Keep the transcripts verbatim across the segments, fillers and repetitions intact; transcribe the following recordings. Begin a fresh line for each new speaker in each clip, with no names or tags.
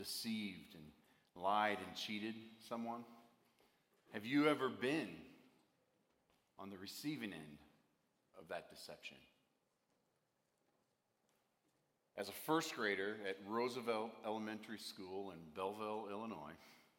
deceived and lied and cheated someone? Have you ever been on the receiving end of that deception? As a first grader at Roosevelt Elementary School in Belleville, Illinois,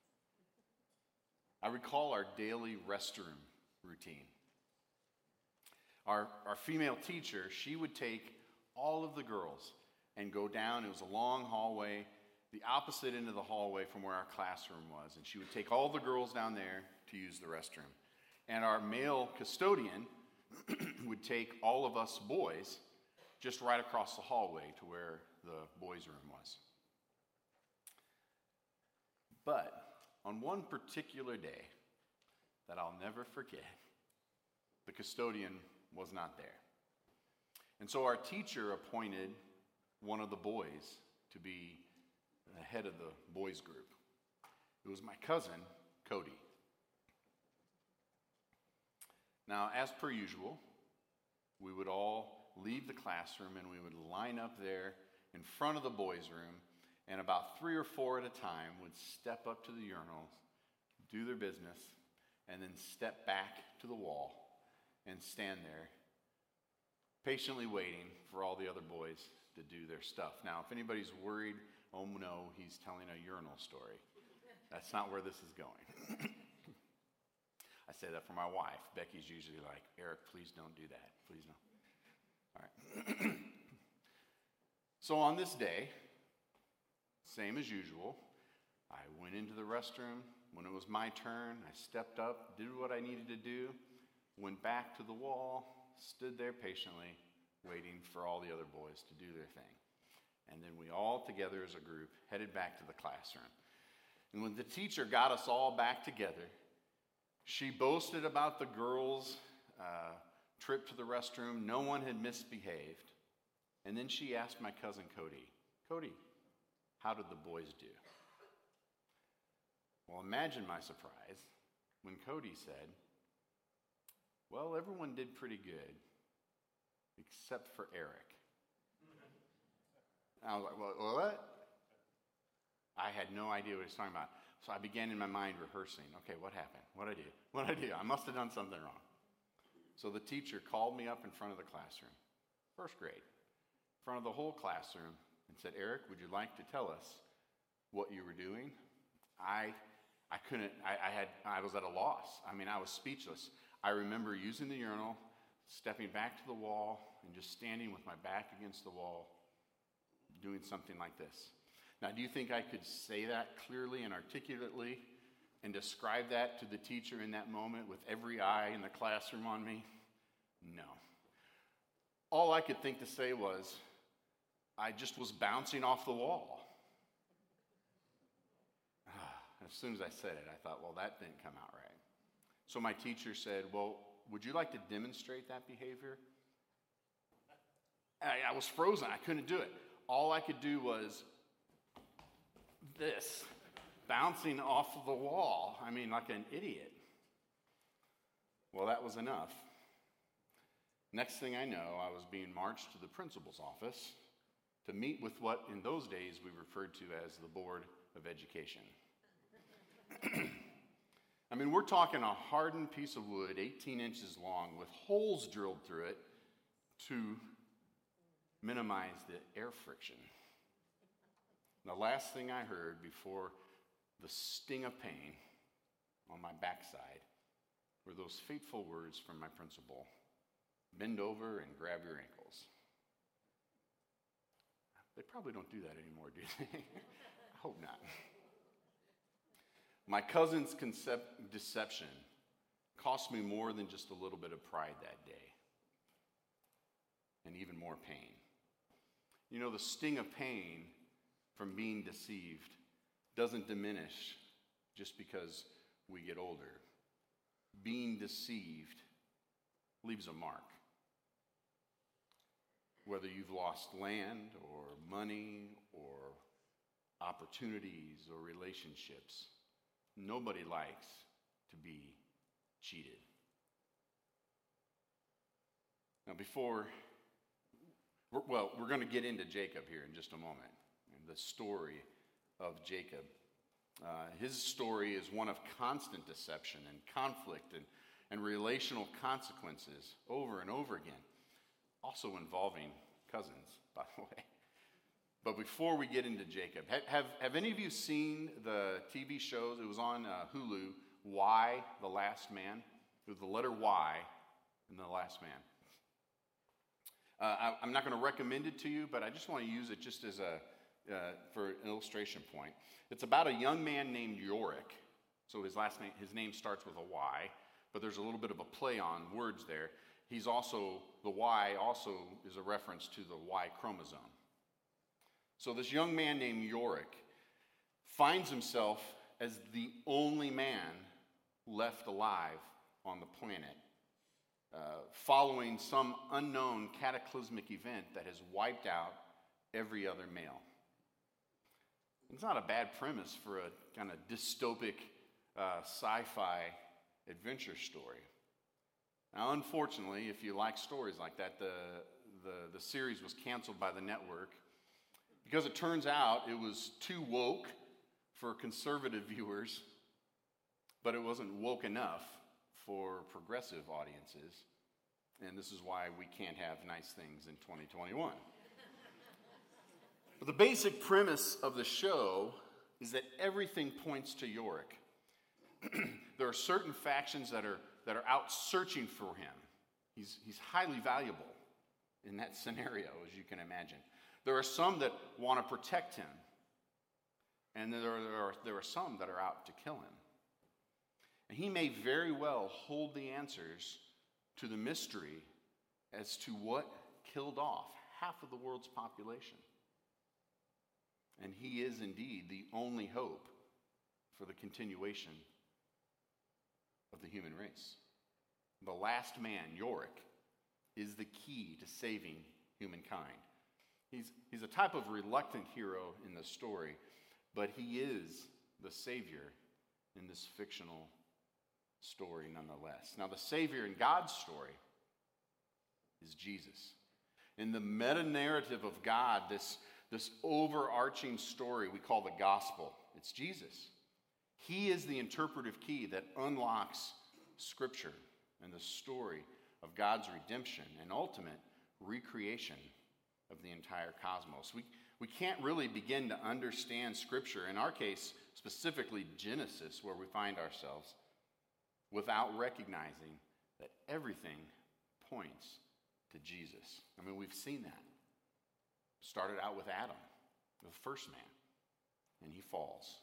I recall our daily restroom routine. Our, our female teacher, she would take all of the girls and go down. It was a long hallway, the opposite end of the hallway from where our classroom was. And she would take all the girls down there to use the restroom. And our male custodian would take all of us boys just right across the hallway to where the boys' room was. But on one particular day that I'll never forget, the custodian was not there. And so our teacher appointed one of the boys to be the head of the boys' group. It was my cousin, Cody. Now, as per usual, we would all leave the classroom and we would line up there in front of the boys' room, and about three or four at a time would step up to the urinals, do their business, and then step back to the wall and stand there, patiently waiting for all the other boys to do their stuff. Now, if anybody's worried, oh no, he's telling a urinal story. That's not where this is going. I say that for my wife. Becky's usually like, Eric, please don't do that. Please don't. All right. So on this day, same as usual, I went into the restroom. When it was my turn, I stepped up, did what I needed to do, went back to the wall, stood there patiently, waiting for all the other boys to do their thing. And then we all together as a group headed back to the classroom. And when the teacher got us all back together, she boasted about the girls' uh, trip to the restroom. No one had misbehaved. And then she asked my cousin Cody, Cody, how did the boys do? Well, imagine my surprise when Cody said, well, everyone did pretty good, except for Eric. I was like, well, what? I had no idea what he was talking about. So I began in my mind rehearsing. Okay, what happened? What'd I do? What'd I do? I must have done something wrong. So the teacher called me up in front of the classroom, first grade, in front of the whole classroom, and said, Eric, would you like to tell us what you were doing? I I couldn't, I, I had I was at a loss. I mean, I was speechless. I remember using the urinal, stepping back to the wall, and just standing with my back against the wall, doing something like this. Now, do you think I could say that clearly and articulately and describe that to the teacher in that moment with every eye in the classroom on me? No. All I could think to say was, I just was bouncing off the wall. As soon as I said it, I thought, well, that didn't come out right. So my teacher said, well, would you like to demonstrate that behavior? I, I was frozen. I couldn't do it. All I could do was this, bouncing off of the wall. I mean, like an idiot. Well, that was enough. Next thing I know, I was being marched to the principal's office to meet with what in those days we referred to as the Board of Education. I mean, we're talking a hardened piece of wood, eighteen inches long, with holes drilled through it to minimize the air friction. The last thing I heard before the sting of pain on my backside were those fateful words from my principal, bend over and grab your ankles. They probably don't do that anymore, do they? I hope not. My cousin's concep- deception cost me more than just a little bit of pride that day, and even more pain. You know, the sting of pain from being deceived doesn't diminish just because we get older. Being deceived leaves a mark. Whether you've lost land or money or opportunities or relationships, nobody likes to be cheated. Now, before, well, we're going to get into Jacob here in just a moment, and the story of Jacob. Uh, his story is one of constant deception and conflict and, and relational consequences over and over again, also involving cousins, by the way. But before we get into Jacob, have, have, have any of you seen the T V shows? It was on uh, Hulu, Y, The Last Man. It was the letter Y in The Last Man. Uh, I, I'm not going to recommend it to you, but I just want to use it just as a uh, for an illustration point. It's about a young man named Yorick. So his last name, his name starts with a Y, but there's a little bit of a play on words there. He's also, the Y also is a reference to the Y chromosome. So this young man named Yorick finds himself as the only man left alive on the planet, uh, following some unknown cataclysmic event that has wiped out every other male. It's not a bad premise for a kind of dystopic uh, sci-fi adventure story. Now, unfortunately, if you like stories like that, the, the, the series was canceled by the network because it turns out it was too woke for conservative viewers, but it wasn't woke enough for progressive audiences. And this is why we can't have nice things in twenty twenty-one. But the basic premise of the show is that everything points to Yorick. There are certain factions that are, that are out searching for him. He's, he's highly valuable in that scenario, as you can imagine. There are some that want to protect him, and there are, there are, there are some that are out to kill him. And he may very well hold the answers to the mystery as to what killed off half of the world's population. And he is indeed the only hope for the continuation of the human race. The last man, Yorick, is the key to saving humankind. He's, he's a type of reluctant hero in the story, but he is the savior in this fictional story nonetheless. Now, the savior in God's story is Jesus. In the meta-narrative of God, this, this overarching story we call the gospel, it's Jesus. He is the interpretive key that unlocks Scripture and the story of God's redemption and ultimate recreation of the entire cosmos. We, we can't really begin to understand Scripture, in our case, specifically Genesis, where we find ourselves, without recognizing that everything points to Jesus. I mean, we've seen that. Started out with Adam, the first man, and he falls.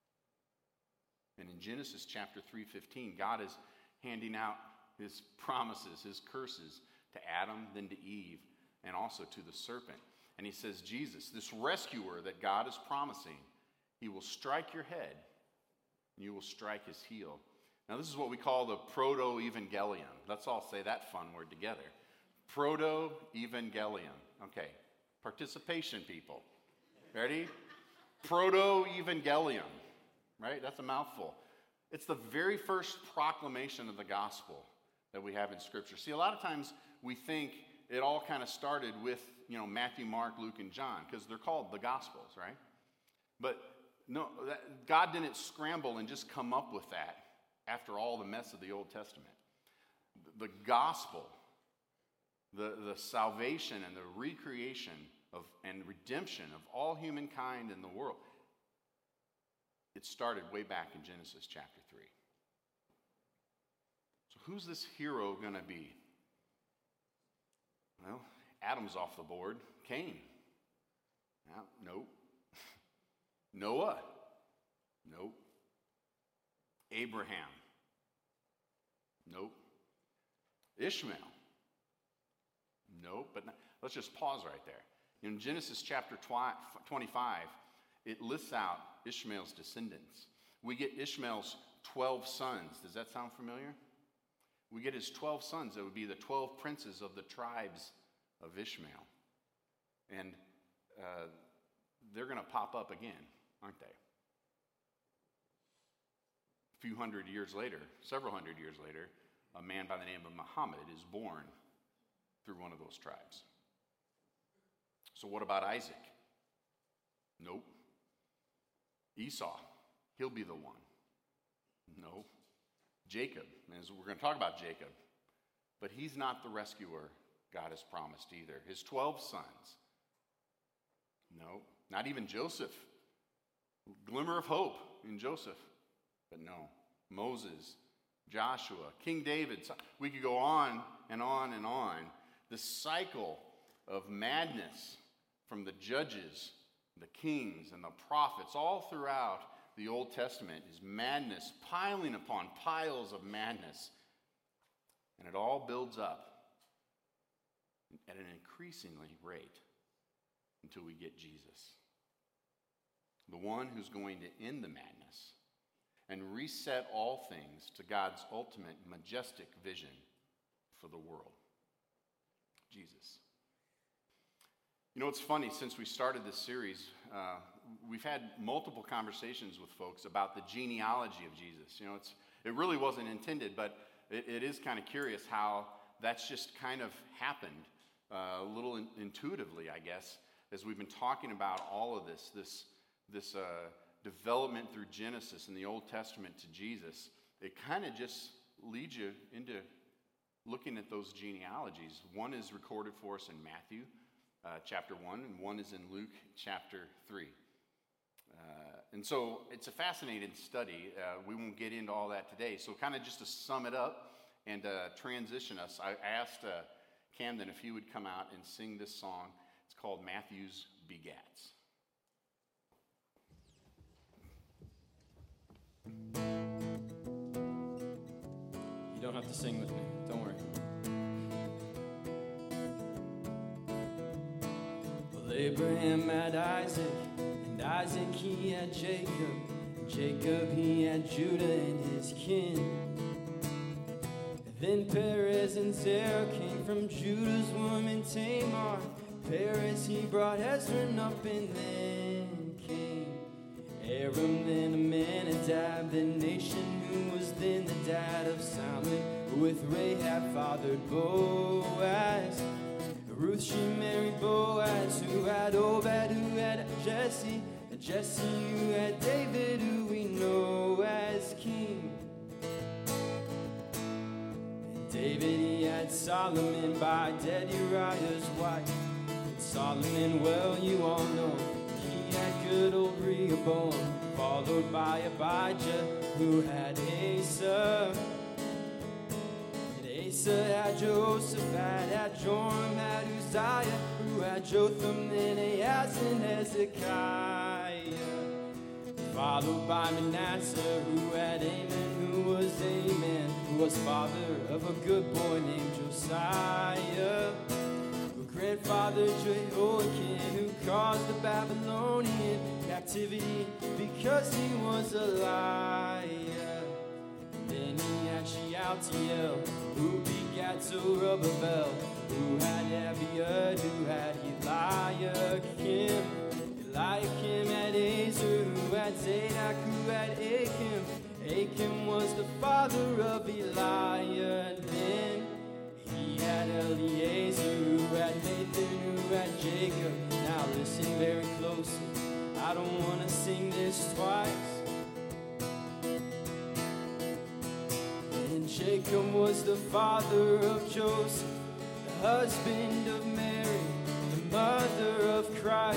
And in Genesis chapter three fifteen, God is handing out his promises, his curses to Adam, then to Eve, and also to the serpent. And he says, Jesus, this rescuer that God is promising, he will strike your head, and you will strike his heel. Now, this is what we call the proto-evangelium. Let's all say that fun word together. Proto-evangelium. Okay, participation, people. Ready? Proto-evangelium. Right? That's a mouthful. It's the very first proclamation of the gospel that we have in Scripture. See, a lot of times we think it all kind of started with, you know, Matthew, Mark, Luke, and John, because they're called the Gospels, right? But no, that, God didn't scramble and just come up with that after all the mess of the Old Testament. The gospel, the, the salvation and the recreation of and redemption of all humankind in the world, it started way back in Genesis chapter three. So who's this hero going to be? Well, Adam's off the board. Cain. No, nope. Noah. Nope. Abraham. Nope. Ishmael. Nope. But not, let's just pause right there. In Genesis chapter twenty-five, it lists out Ishmael's descendants. We get Ishmael's twelve sons. Does that sound familiar? We get his twelve sons. That would be the twelve princes of the tribes of Ishmael. And uh, they're going to pop up again, aren't they? A few hundred years later, several hundred years later, a man by the name of Muhammad is born through one of those tribes. So what about Isaac? Nope. Esau, he'll be the one. No. Jacob, as we're going to talk about Jacob, but he's not the rescuer God has promised either. His twelve sons. No. Not even Joseph. Glimmer of hope in Joseph. But no. Moses, Joshua, King David. We could go on and on and on. The cycle of madness from the judges, the kings, and the prophets all throughout the Old Testament is madness, piling upon piles of madness. And it all builds up at an increasingly rate until we get Jesus. The one who's going to end the madness and reset all things to God's ultimate majestic vision for the world. Jesus. You know, it's funny, since we started this series, uh, we've had multiple conversations with folks about the genealogy of Jesus. You know, it's it really wasn't intended, but it, it is kind of curious how that's just kind of happened uh, a little in, intuitively, I guess, as we've been talking about all of this, this, this uh, development through Genesis in the Old Testament to Jesus. It kind of just leads you into looking at those genealogies. One is recorded for us in Matthew uh, chapter one, and one is in Luke chapter three. Uh, and so it's a fascinating study. Uh, we won't get into all that today. So kind of just to sum it up and uh, transition us, I asked uh, Camden if he would come out and sing this song. It's called Matthew's Begats.
You don't have to sing with me. Don't worry. Well, Abraham had Isaac, and Isaac he had Jacob, and Jacob he had Judah and his kin. And then Perez and Zerah came from Judah's woman Tamar. Perez he brought Hezron up, and then came Aram, then Amminadab, the nation who was then the dad of Salmon, who with Rahab fathered Boaz. Ruth she married Boaz, who had Obed, who had Jesse, and Jesse who had David, who we know as king. And David he had Solomon by dead Uriah's wife. And Solomon, well you all know, he had good old Rehoboam, followed by Abijah, who had Asa. And Asa had Jehoshaphat, had Joram, had Uzziah, who had Jotham, then Ahaz and Hezekiah. Followed by Manasseh, who had Amon, who was Amon, who was father of a good boy named Josiah. Grandfather Jehoiakim, who caused the Babylonian captivity because he was a liar. Then he had Shealtiel, who begat Zerubbabel, who had Abiud, who had Eliakim. Eliakim had Azar, who had Zadok, who had Achim. Achim was the father of Eliud. Then he had Eliezer, who had Nathan, who had Jacob. Now listen very closely, I don't want to sing this twice. And Jacob was the father of Joseph, the husband of Mary, the mother of Christ.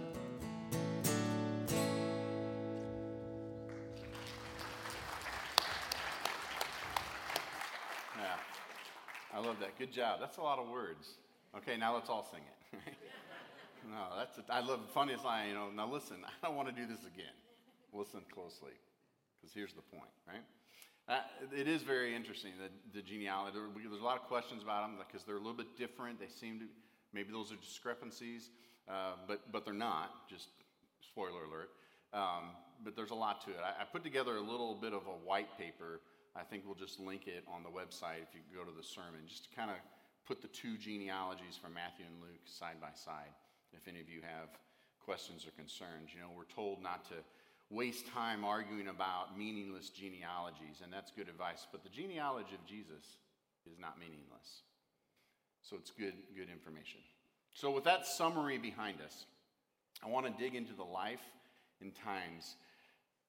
I love that. Good job. That's a lot of words. Okay, now let's all sing it. No, that's a, I love the funniest line. You know, now listen, I don't want to do this again. Listen closely, because here's the point, right? Uh, it is very interesting, the, the genealogy. There, there's a lot of questions about them because they're a little bit different. They seem to, maybe those are discrepancies, uh, but but they're not. Just spoiler alert. Um, but there's a lot to it. I, I put together a little bit of a white paper. I think we'll just link it on the website if you go to the sermon, just to kind of put the two genealogies from Matthew and Luke side by side. If any of you have questions or concerns, you know, we're told not to waste time arguing about meaningless genealogies, and that's good advice. But the genealogy of Jesus is not meaningless, so it's good, good information. So with that summary behind us, I want to dig into the life and times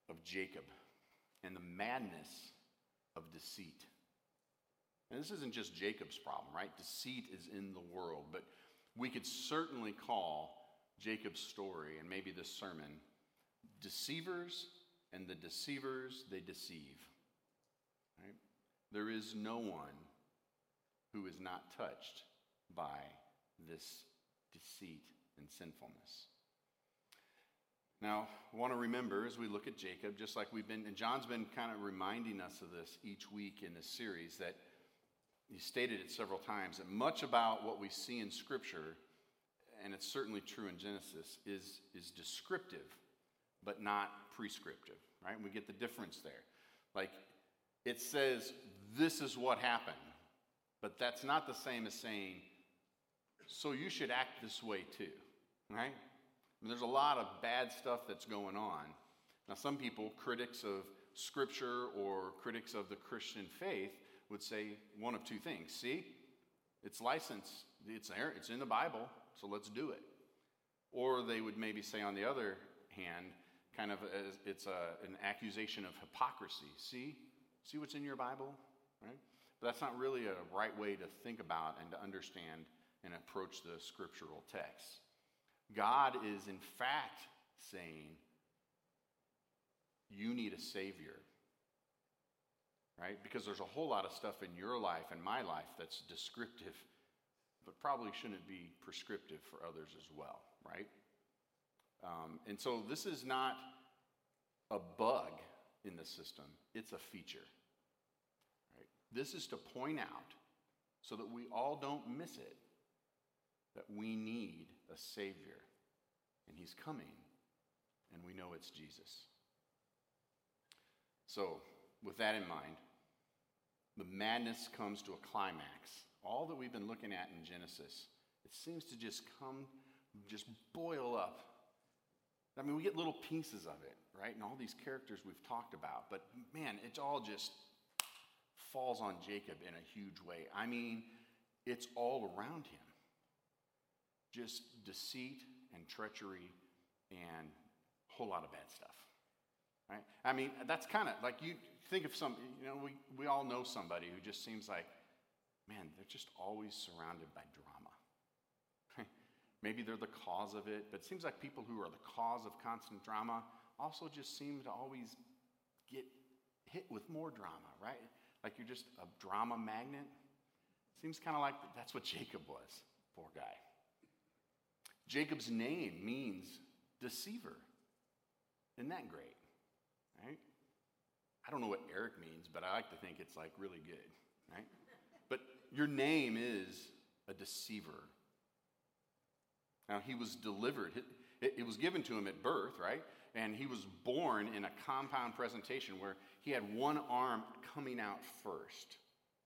of Jacob and the madness of deceit. And this isn't just Jacob's problem, right? Deceit is in the world, but we could certainly call Jacob's story and maybe this sermon deceivers and the deceivers they deceive. Right? There is no one who is not touched by this deceit and sinfulness. Now, I want to remember as we look at Jacob, just like we've been, and John's been kind of reminding us of this each week in this series, that he stated it several times, that much about what we see in Scripture, and it's certainly true in Genesis, is, is descriptive, but not prescriptive, right? We get the difference there. Like, it says, this is what happened, but that's not the same as saying, so you should act this way too, right? I mean, there's a lot of bad stuff that's going on. Now, some people, critics of Scripture or critics of the Christian faith, would say one of two things. See, it's licensed, it's there, it's in the Bible, so let's do it. Or they would maybe say on the other hand, kind of as it's a, an accusation of hypocrisy. See, see what's in your Bible, right? But that's not really a right way to think about and to understand and approach the scriptural text. God is in fact saying, you need a Savior. Right? Because there's a whole lot of stuff in your life and my life that's descriptive, but probably shouldn't be prescriptive for others as well, right? Um, and so this is not a bug in the system, it's a feature. Right? This is to point out, so that we all don't miss it, that we need a Savior, and He's coming, and we know it's Jesus. So, with that in mind, the madness comes to a climax. All that we've been looking at in Genesis, it seems to just come, just boil up. I mean, we get little pieces of it, right? And all these characters we've talked about. But man, it all just falls on Jacob in a huge way. I mean, it's all around him. Just deceit and treachery and a whole lot of bad stuff. Right? I mean, that's kind of like you think of some, you know, we, we all know somebody who just seems like, man, they're just always surrounded by drama. Maybe they're the cause of it, but it seems like people who are the cause of constant drama also just seem to always get hit with more drama, right? Like you're just a drama magnet. Seems kind of like that's what Jacob was, poor guy. Jacob's name means deceiver. Isn't that great? Right? I don't know what Eric means, but I like to think it's like really good, right? But your name is a deceiver. Now, he was delivered. It, it was given to him at birth, right? And he was born in a compound presentation where he had one arm coming out first.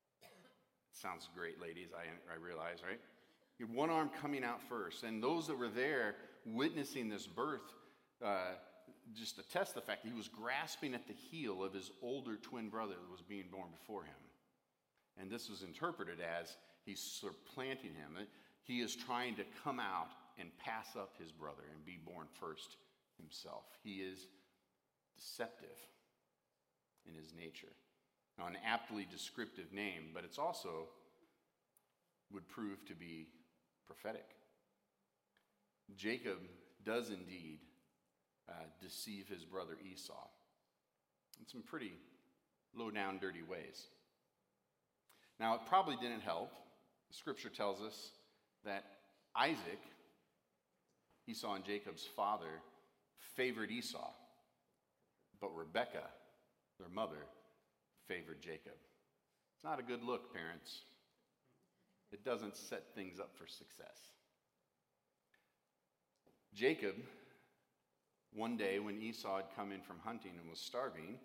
Sounds great, ladies, I, I realize, right? He had one arm coming out first. And those that were there witnessing this birth uh, just attest the fact that he was grasping at the heel of his older twin brother that was being born before him. And this was interpreted as he's supplanting him. He is trying to come out and pass up his brother and be born first himself. He is deceptive in his nature. Now, an aptly descriptive name, but it's also would prove to be prophetic. Jacob does indeed uh, deceive his brother Esau in some pretty low-down, dirty ways. Now, it probably didn't help. Scripture tells us that Isaac, Esau and Jacob's father, favored Esau, but Rebekah, their mother, favored Jacob. It's not a good look, parents. It doesn't set things up for success. Jacob, one day when Esau had come in from hunting and was starving,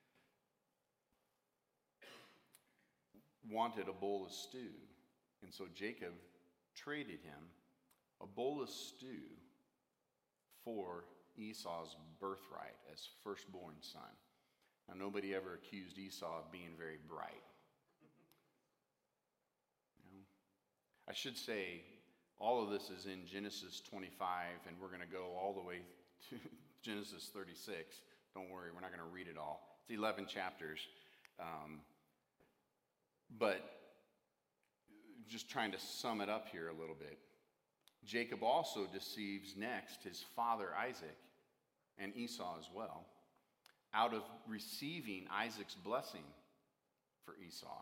wanted a bowl of stew. And so Jacob traded him a bowl of stew for Esau's birthright as firstborn son. Now, nobody ever accused Esau of being very bright. You know? I should say, all of this is in Genesis twenty-five, and we're going to go all the way to Genesis thirty-six, Don't worry, we're not going to read it all. It's eleven chapters. Um, but just trying to sum it up here a little bit. Jacob also deceives next his father Isaac and Esau as well, out of receiving Isaac's blessing for Esau.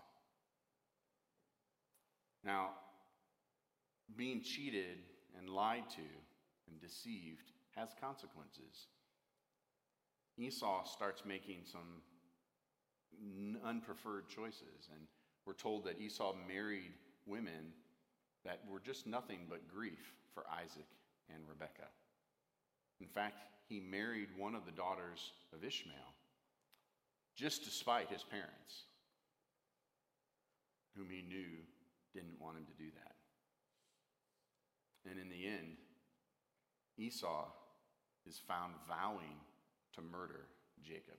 Now, being cheated and lied to and deceived has consequences. Esau starts making some unpreferred choices, and we're told that Esau married women that were just nothing but grief for Isaac and Rebekah. In fact, he married one of the daughters of Ishmael just to spite his parents, whom he knew didn't want him to do that. And in the end, Esau is found vowing to murder Jacob.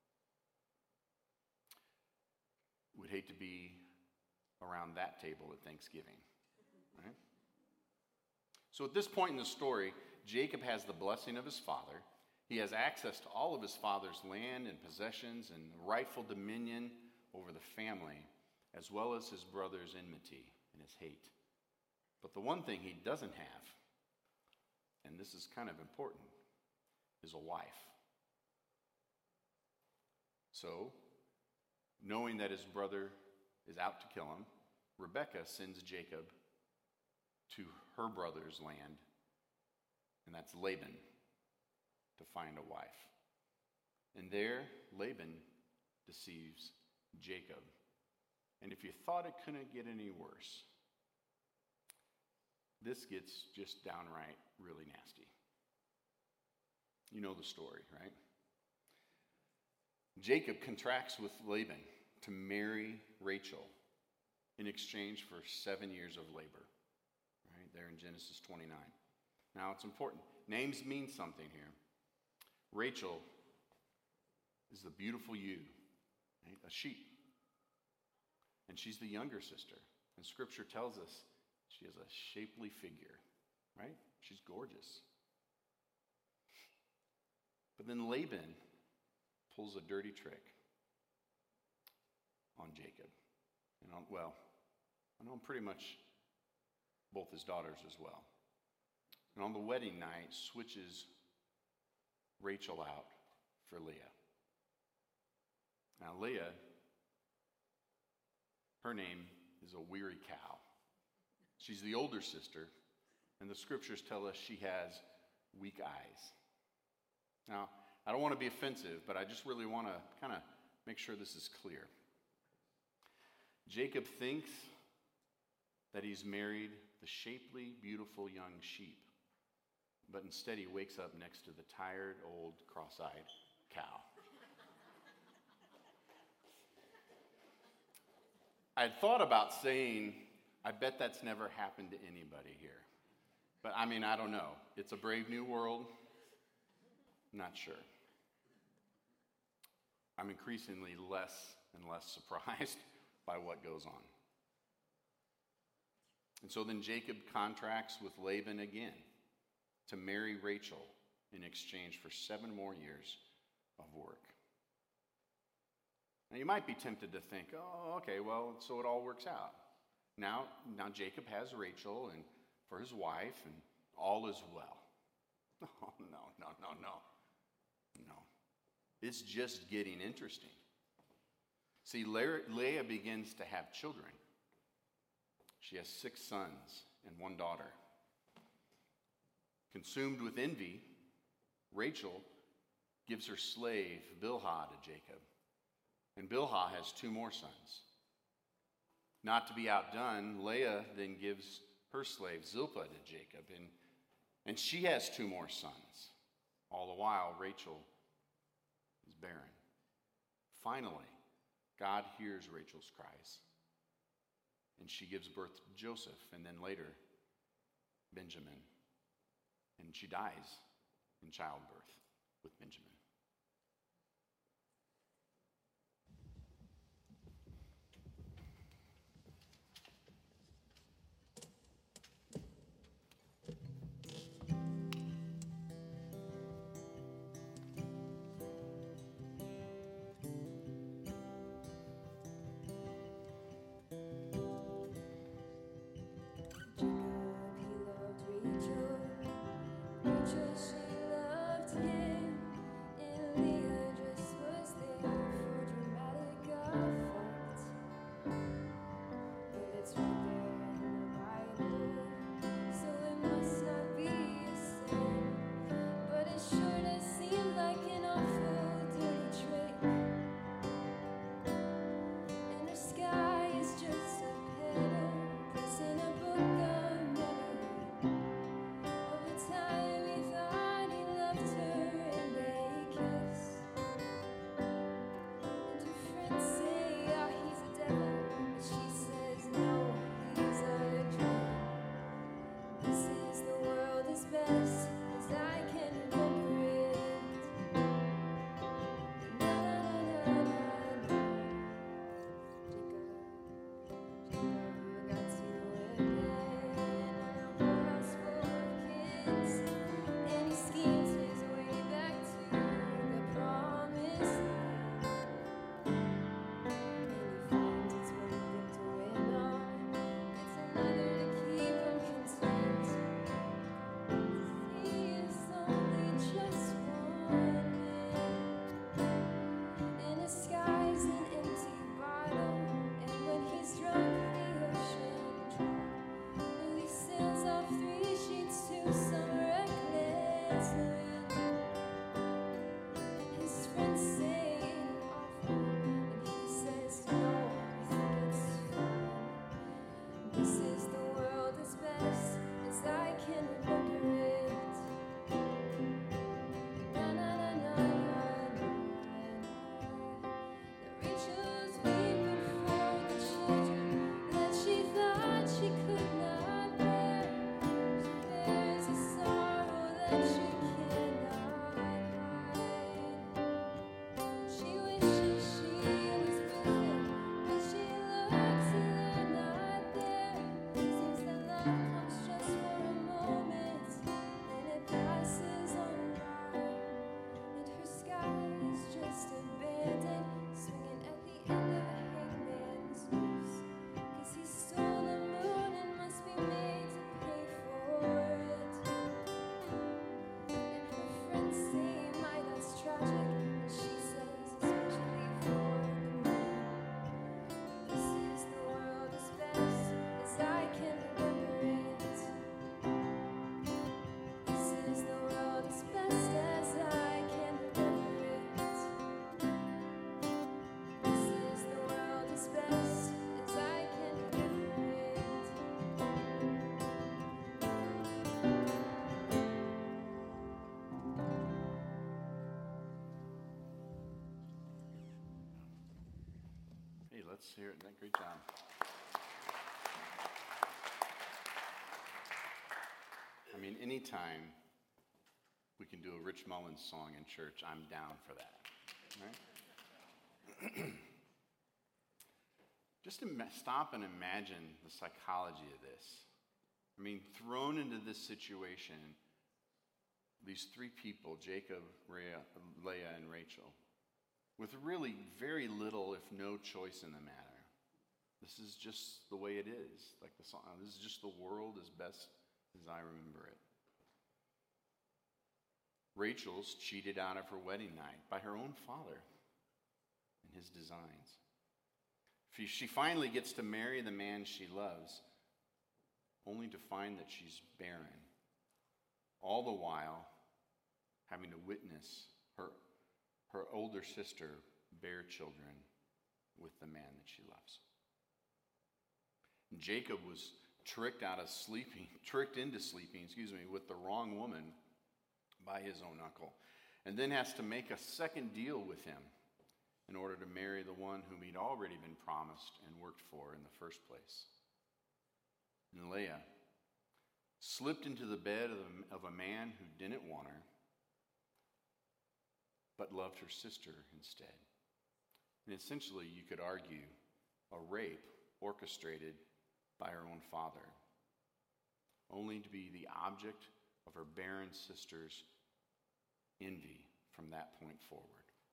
Would hate to be around that table at Thanksgiving, right? So at this point in the story, Jacob has the blessing of his father. He has access to all of his father's land and possessions and rightful dominion over the family, as well as his brother's enmity and his hate. But the one thing he doesn't have, and this is kind of important, is a wife. So, knowing that his brother is out to kill him, Rebekah sends Jacob to her brother's land, and that's Laban, to find a wife. And there, Laban deceives Jacob. And if you thought it couldn't get any worse, this gets just downright really nasty. You know the story, right? Jacob contracts with Laban to marry Rachel in exchange for seven years of labor, right there in Genesis twenty-nine. Now, it's important. Names mean something here. Rachel is the beautiful ewe, right? A sheep. And she's the younger sister. And Scripture tells us she has a shapely figure, right? She's gorgeous. But then Laban pulls a dirty trick on Jacob. And on, well, and on pretty much both his daughters as well. And on the wedding night, switches Rachel out for Leah. Now, Leah, her name is a weary cow. She's the older sister, and the scriptures tell us she has weak eyes. Now, I don't want to be offensive, but I just really want to kind of make sure this is clear. Jacob thinks that he's married the shapely, beautiful young sheep, but instead he wakes up next to the tired, old, cross-eyed cow. I had thought about saying, I bet that's never happened to anybody here. But I mean, I don't know. It's a brave new world. Not sure. I'm increasingly less and less surprised by what goes on. And so then Jacob contracts with Laban again to marry Rachel in exchange for seven more years of work. Now you might be tempted to think, oh, okay, well, so it all works out. Now, now Jacob has Rachel and for his wife, and all is well. Oh, no, no, no, no. No. It's just getting interesting. See, Leah begins to have children. She has six sons and one daughter. Consumed with envy, Rachel gives her slave Bilhah to Jacob. And Bilhah has two more sons. Not to be outdone, Leah then gives her slave Zilpah to Jacob, and, and she has two more sons. All the while, Rachel is barren. Finally, God hears Rachel's cries, and she gives birth to Joseph, and then later, Benjamin. And she dies in childbirth with Benjamin. Let's hear it. Great job. I mean, anytime we can do a Rich Mullins song in church, I'm down for that. Right? Just ima- stop and imagine the psychology of this. I mean, thrown into this situation, these three people, Jacob, Leah, Leah, and Rachel, with really very little, if no choice in the matter. This is just the way it is. Like the song, this is just the world as best as I remember it. Rachel's cheated out of her wedding night by her own father and his designs. She finally gets to marry the man she loves, only to find that she's barren, all the while having to witness her, her older sister bear children with the man that she loves. And Jacob was tricked out of sleeping, tricked into sleeping, excuse me, with the wrong woman by his own uncle, and then has to make a second deal with him in order to marry the one whom he'd already been promised and worked for in the first place. And Leah slipped into the bed of a, of a man who didn't want her, but loved her sister instead. And essentially, you could argue, a rape orchestrated by her own father, only to be the object of her barren sister's envy from that point forward.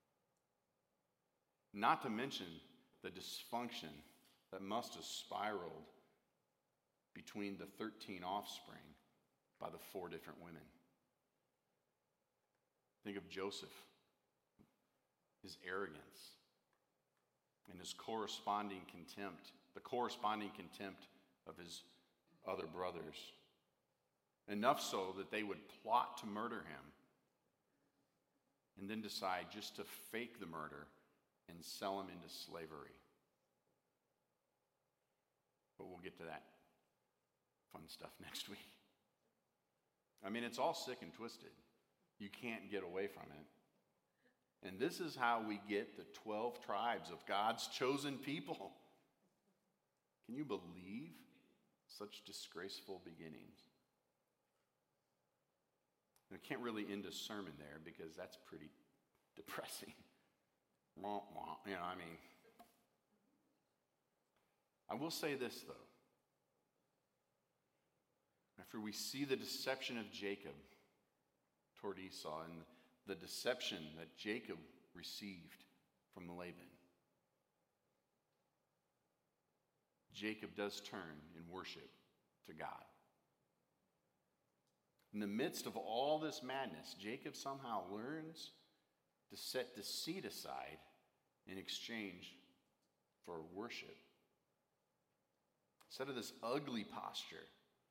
Not to mention the dysfunction that must have spiraled between the thirteen offspring by the four different women. Think of Joseph, his arrogance, and his corresponding contempt, the corresponding contempt of his other brothers. Enough so that they would plot to murder him and then decide just to fake the murder and sell him into slavery. But we'll get to that fun stuff next week. I mean, it's all sick and twisted. You can't get away from it. And this is how we get the twelve tribes of God's chosen people. Can you believe such disgraceful beginnings? I can't really end a sermon there because that's pretty depressing. You know, I mean, I will say this, though. After we see the deception of Jacob toward Esau and the deception that Jacob received from Laban, Jacob does turn in worship to God. In the midst of all this madness, Jacob somehow learns to set deceit aside in exchange for worship. Instead of this ugly posture,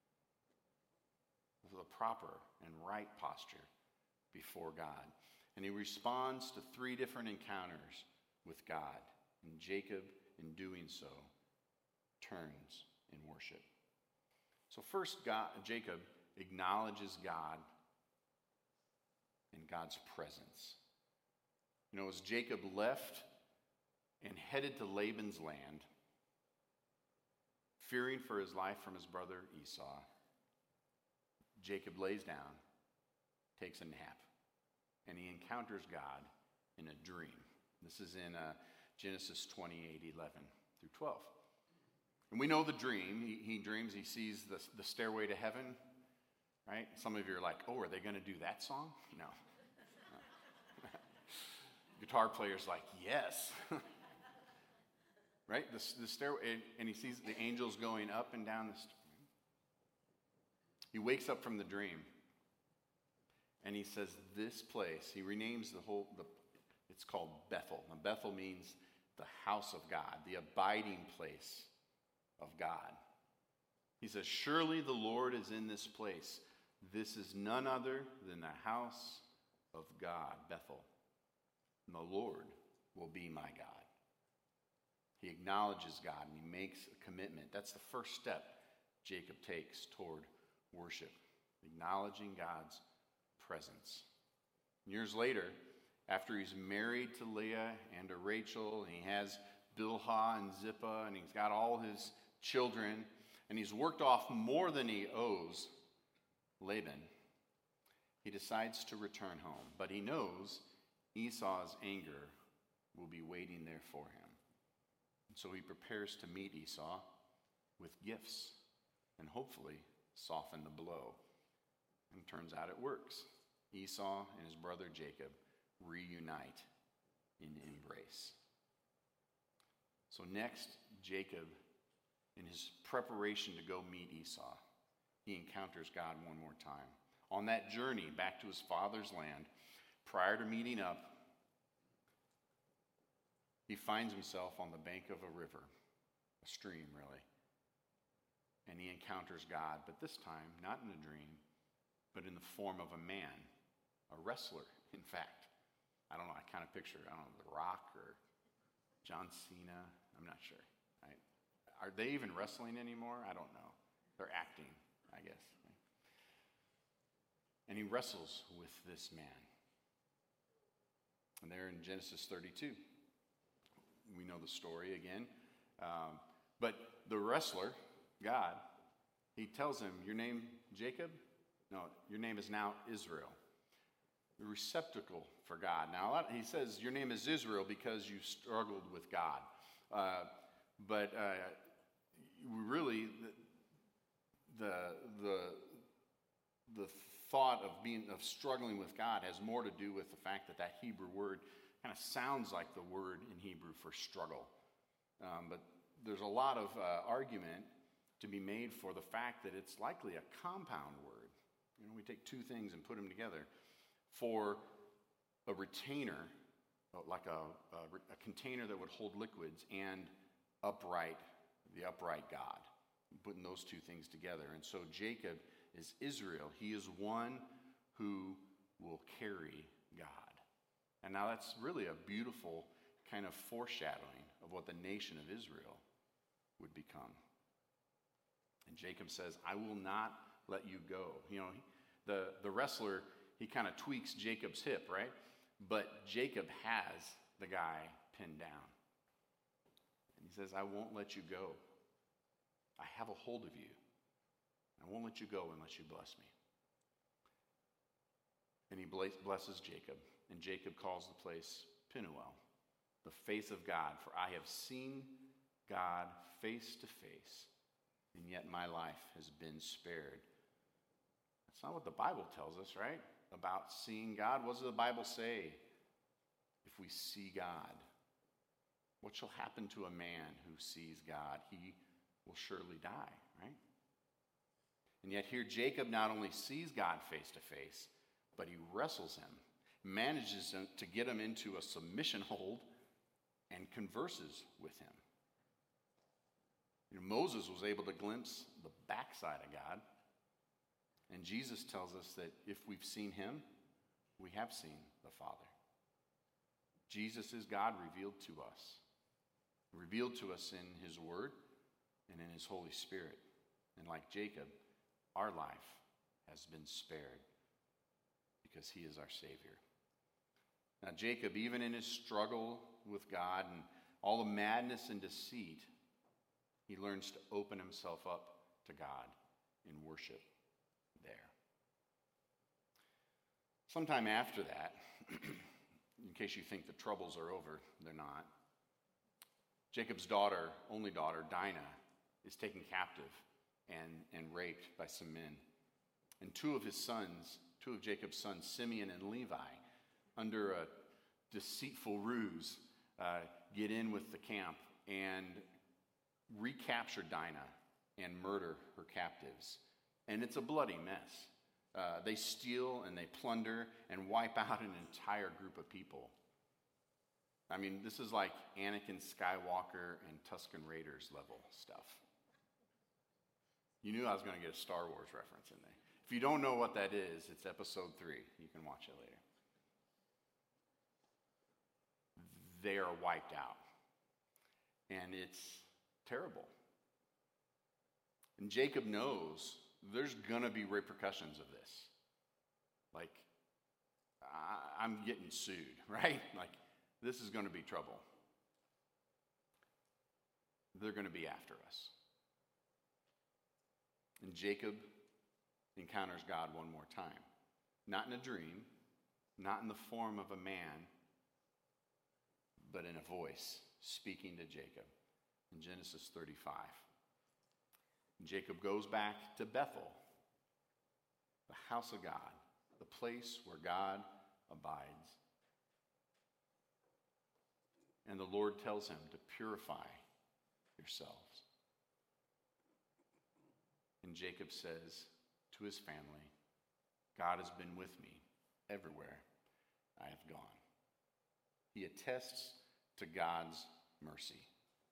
the proper and right posture before God. And he responds to three different encounters with God. And Jacob, in doing so, turns in worship. So first, God, Jacob acknowledges God and God's presence. You know, as Jacob left and headed to Laban's land, fearing for his life from his brother Esau, Jacob lays down, takes a nap, and he encounters God in a dream. This is in uh, Genesis twenty-eight, eleven through twelve. And we know the dream. He, he dreams, he sees the, the stairway to heaven, right? Some of you are like, oh, are they going to do that song? No. no. Guitar player's like, yes. Right? The, the stairway, and, and he sees the angels going up and down the stairway. He wakes up from the dream, and he says, this place, he renames the whole, the, it's called Bethel. Now, Bethel means the house of God, the abiding place of God. He says, surely the Lord is in this place. This is none other than the house of God, Bethel. And the Lord will be my God. He acknowledges God, and he makes a commitment. That's the first step Jacob takes toward worship, acknowledging God's presence. Years later, after he's married to Leah and to Rachel, and he has Bilhah and Zippah, and he's got all his children, and he's worked off more than he owes Laban. He decides to return home, but he knows Esau's anger will be waiting there for him. And so he prepares to meet Esau with gifts and hopefully soften the blow. And it turns out it works. Esau and his brother Jacob reunite in embrace. So next, Jacob, in his preparation to go meet Esau, he encounters God one more time. On that journey back to his father's land, prior to meeting up, he finds himself on the bank of a river, a stream really, and he encounters God, but this time not in a dream, but in the form of a man, a wrestler, in fact. I don't know, I kind of picture, I don't know, The Rock or John Cena, I'm not sure. Right? Are they even wrestling anymore? I don't know. They're acting, I guess. And he wrestles with this man. And there in Genesis thirty-two, we know the story again. Um, but the wrestler, God, he tells him, your name Jacob? No, your name is now Israel. The receptacle for God. Now, he says your name is Israel because you struggled with God. Uh, but uh, really, the, the, the, the thought of being of struggling with God has more to do with the fact that that Hebrew word kind of sounds like the word in Hebrew for struggle. Um, but there's a lot of uh, argument to be made for the fact that it's likely a compound word. You know, we take two things and put them together. For a retainer, like a, a, a container that would hold liquids, and upright, the upright God, putting those two things together. And so Jacob is Israel. He is one who will carry God. And now that's really a beautiful kind of foreshadowing of what the nation of Israel would become. And Jacob says, I will not let you go. You know, the, the wrestler, he kind of tweaks Jacob's hip, right? But Jacob has the guy pinned down. And he says, I won't let you go. I have a hold of you. I won't let you go unless you bless me. And he blesses Jacob. And Jacob calls the place Penuel, the face of God. For I have seen God face to face, and yet my life has been spared. That's not what the Bible tells us, right? About seeing God. What does the Bible say? If we see God, what shall happen to a man who sees God? He will surely die, right? And yet here Jacob not only sees God face to face, but he wrestles him, manages to get him into a submission hold, and converses with him. You know, Moses was able to glimpse the backside of God. And Jesus tells us that if we've seen him, we have seen the Father. Jesus is God revealed to us, revealed to us in his word and in his Holy Spirit. And like Jacob, our life has been spared because he is our Savior. Now, Jacob, even in his struggle with God and all the madness and deceit, he learns to open himself up to God in worship there. Sometime after that, in case you think the troubles are over, they're not. Jacob's daughter, only daughter, Dinah, is taken captive and, and raped by some men. And two of his sons, two of Jacob's sons, Simeon and Levi, under a deceitful ruse, uh, get in with the camp and recapture Dinah and murder her captives. And it's a bloody mess. Uh, they steal and they plunder and wipe out an entire group of people. I mean, this is like Anakin Skywalker and Tusken Raiders level stuff. You knew I was going to get a Star Wars reference in there. If you don't know what that is, it's episode three. You can watch it later. They are wiped out. And it's terrible. And Jacob knows there's going to be repercussions of this. Like, I, I'm getting sued, right? Like, this is going to be trouble. they're going to be after us. And Jacob encounters God one more time. Not in a dream, not in the form of a man, but in a voice speaking to Jacob in Genesis thirty-five. Jacob goes back to Bethel, the house of God, the place where God abides. And the Lord tells him to purify yourselves. And Jacob says to his family, God has been with me everywhere I have gone. He attests to God's mercy.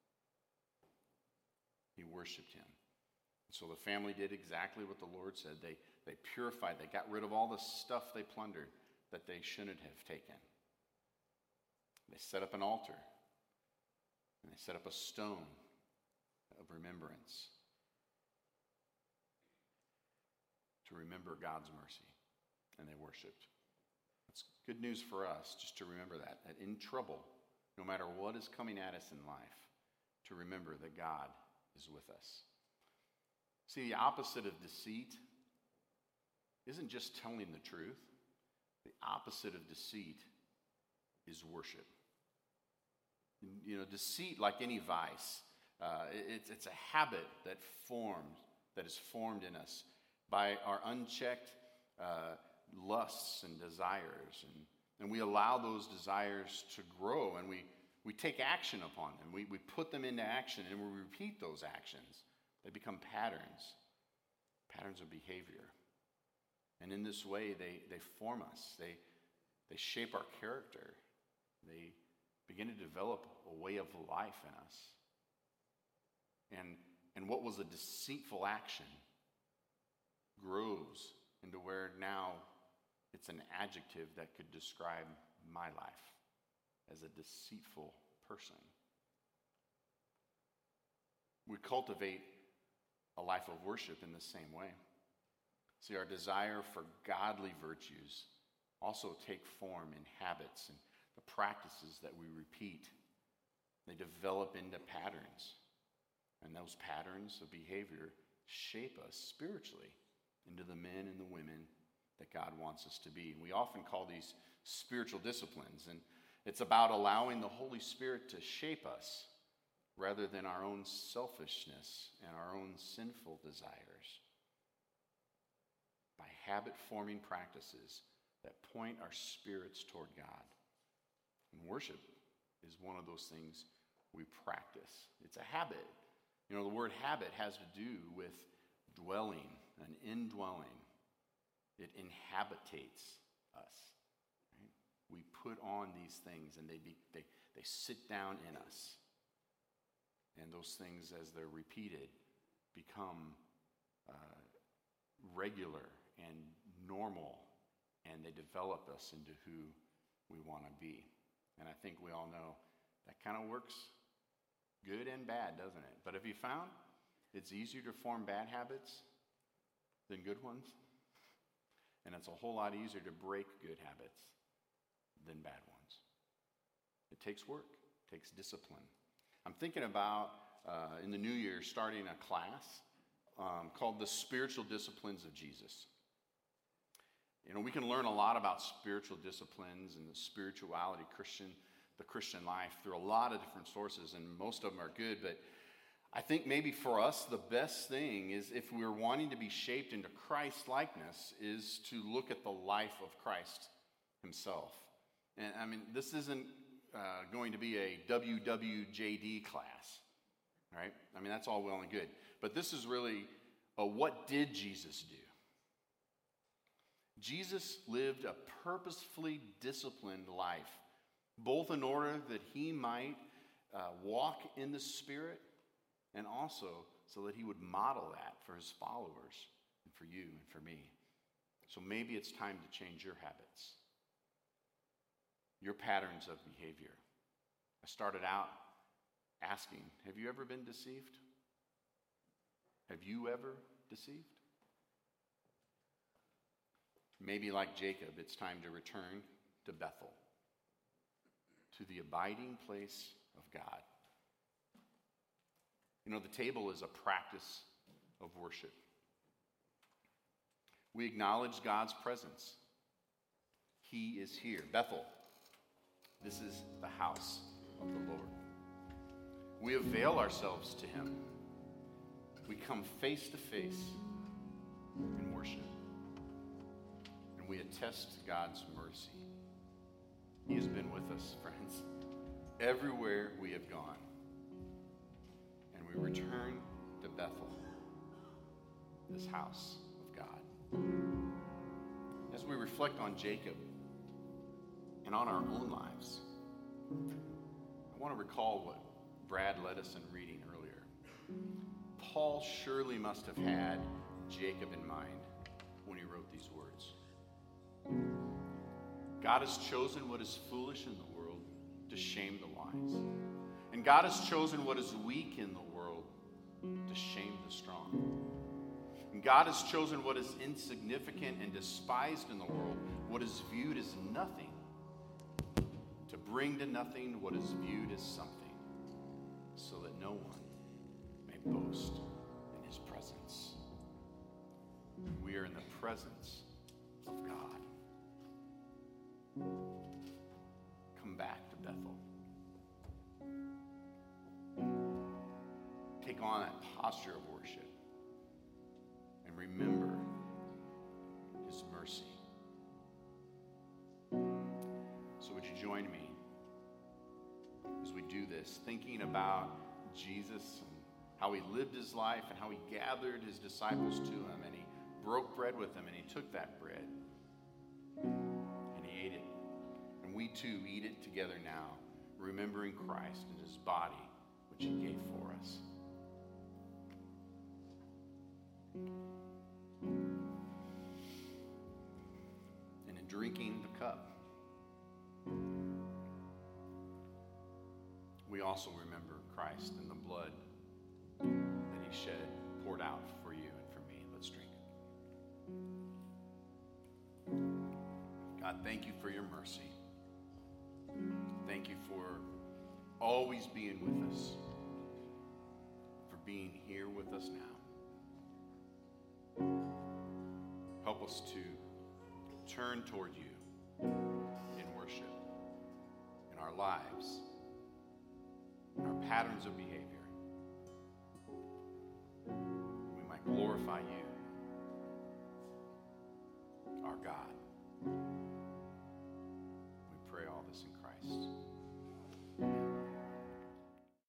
He worshiped him. So the family did exactly what the Lord said. They, they purified. They got rid of all the stuff they plundered that they shouldn't have taken. They set up an altar. And they set up a stone of remembrance to remember God's mercy. And they worshiped. It's good news for us just to remember that, that in trouble, no matter what is coming at us in life, to remember that God is with us. See, the opposite of deceit isn't just telling the truth. The opposite of deceit is worship. You know, deceit, like any vice, uh, it's, it's a habit that forms, that is formed in us by our unchecked uh, lusts and desires. And, and we allow those desires to grow, and we, we take action upon them. We, we put them into action, and we repeat those actions. They become patterns, patterns of behavior. And in this way, they, they form us. They, they shape our character. They begin to develop a way of life in us. And, and what was a deceitful action grows into where now it's an adjective that could describe my life as a deceitful person. We cultivate a life of worship in the same way. See, our desire for godly virtues also take form in habits and the practices that we repeat. They develop into patterns. And those patterns of behavior shape us spiritually into the men and the women that God wants us to be. And we often call these spiritual disciplines. And it's about allowing the Holy Spirit to shape us rather than our own selfishness and our own sinful desires. By habit-forming practices that point our spirits toward God. And worship is one of those things we practice. It's a habit. You know, the word habit has to do with dwelling, an indwelling. It inhabitates us. Right? We put on these things and they, be, they, they sit down in us. And those things, as they're repeated, become uh, regular and normal, and they develop us into who we want to be. And I think we all know that kind of works good and bad, doesn't it? But have you found it's easier to form bad habits than good ones? And it's a whole lot easier to break good habits than bad ones. It takes work, it takes discipline. I'm thinking about, uh, in the new year, starting a class um, called The Spiritual Disciplines of Jesus. You know, we can learn a lot about spiritual disciplines and the spirituality, Christian, the Christian life through a lot of different sources, and most of them are good. But I think maybe for us, the best thing is, if we're wanting to be shaped into Christ likeness, is to look at the life of Christ himself. And I mean, this isn't uh, going to be a W W J D class, right? I mean, that's all well and good. But this is really a what did Jesus do? Jesus lived a purposefully disciplined life, both in order that he might uh, walk in the Spirit, and also so that he would model that for his followers and for you and for me. So maybe it's time to change your habits, your patterns of behavior. I started out asking, have you ever been deceived? Have you ever deceived? Maybe like Jacob, it's time to return to Bethel, to the abiding place of God. You know, the table is a practice of worship. We acknowledge God's presence. He is here. Bethel, this is the house of the Lord. We avail ourselves to him. We come face to face in worship. And we attest to God's mercy. He has been with us, friends, everywhere we have gone. And we return to Bethel, this house of God. As we reflect on Jacob and on our own lives, I want to recall what Brad led us in reading earlier. Paul surely must have had Jacob in mind when he wrote these words. God has chosen what is foolish in the world to shame the wise. And God has chosen what is weak in the world to shame the strong. And God has chosen what is insignificant and despised in the world, what is viewed as nothing, to bring to nothing what is viewed as something, so that no one may boast in his presence. We are in the presence of God. Come back to Bethel. Take on that posture of worship and remember his mercy. So would you join me as we do this, thinking about Jesus and how he lived his life and how he gathered his disciples to him, and he broke bread with them, and he took that bread and he ate it. And we too eat it together now, remembering Christ and his body, which he gave for us. And in drinking the cup, we also remember Christ and the blood that he shed, poured out for you and for me. Let's drink it. God, thank you for your mercy. Thank you for always being with us, for being here with us now. Help us to turn toward you in worship, in our lives, in our patterns of behavior. We might glorify you, our God.